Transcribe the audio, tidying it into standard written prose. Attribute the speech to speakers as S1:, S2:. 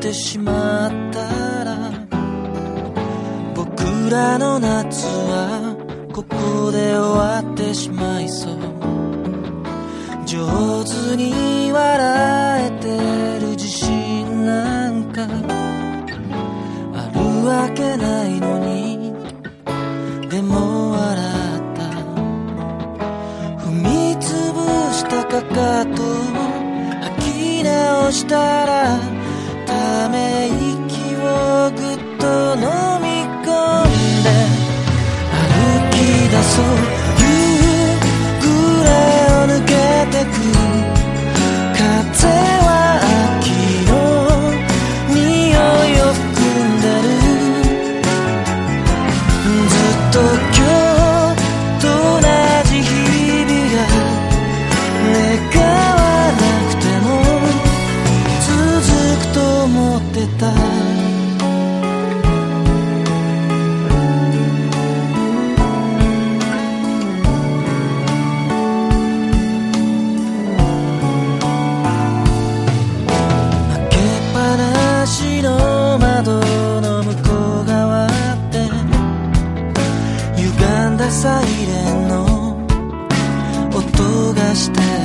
S1: ってしまったら僕らの夏はここで終わってしまいそう。上手に笑えてる自信なんかあるわけないのに、でも笑った踏みつぶしたかかと吐き直したらため息をぐっと飲み込んで歩き出そう。夕暮れを抜けてく風は秋の匂いを含んでる。ずっと今日と同じ日々が願わなくても続くと思ってた。の窓の向こう側で歪んだサイレンの音がして